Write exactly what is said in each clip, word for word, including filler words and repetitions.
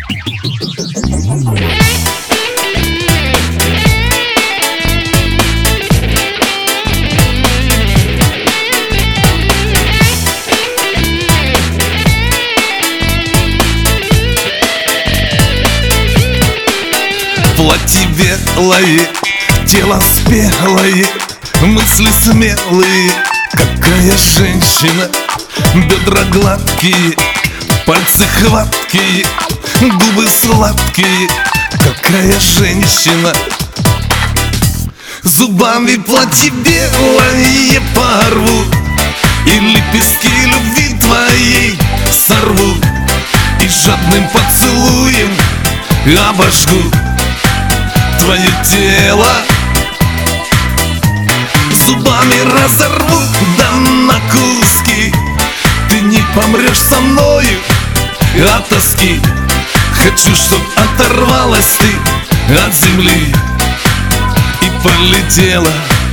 Платье белое, тело спелое, мысли смелые. Какая женщина, бедра гладкие, пальцы хваткие, губы сладкие. Какая женщина, зубами платье белое порву, и лепестки любви твоей сорву, и жадным поцелуем обожгу твое тело. Зубами разорву да на куски. Ты не помрешь со мною от тоски. Хочу, чтоб оторвалась ты от земли и полетела.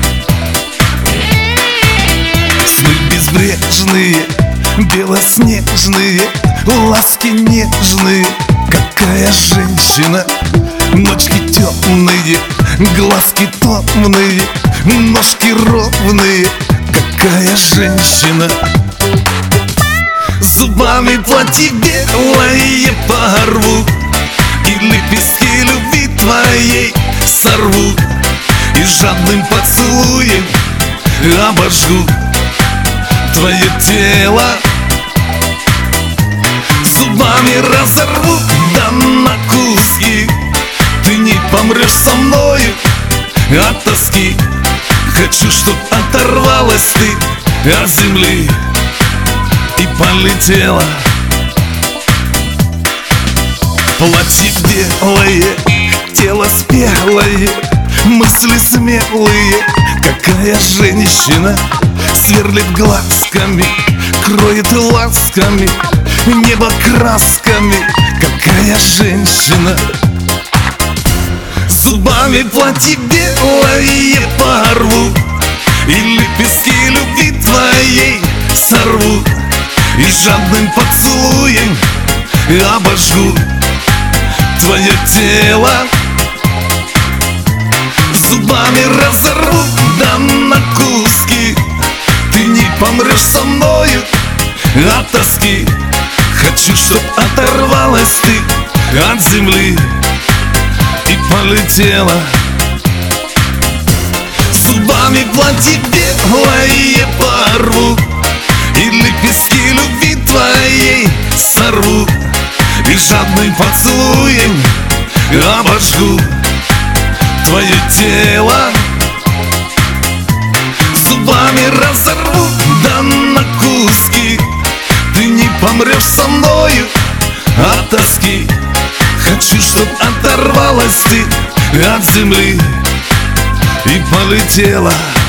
Сны безбрежные, белоснежные, ласки нежные. Какая женщина, ночки темные, глазки томные, ножки ровные. Какая женщина, зубами платье белое порву, и лепестки любви твоей сорву, и жадным поцелуем обожгу твое тело. Зубами разорву да на куски. Ты не помрешь со мною от тоски. Хочу, чтоб оторвалась ты от земли и полетела. Платье белое, тело спелое, мысли смелые. Какая женщина, сверлит глазками, кроет ласками, небо красками. Какая женщина, зубами платье белое порву, и лепестки любви твоей сорву, и жадным поцелуем обожгу твое тело. Зубами разорву да на куски. Ты не помрешь со мною от тоски. Хочу, чтоб оторвалась ты от земли и полетела. Зубами платье белое порву, и лепестки любви твоей сорву, и жадным поцелуем обожгу твое тело. Зубами разорву да на куски. Ты не помрешь со мною от тоски. Хочу, чтоб оторвалась ты от земли и полетела.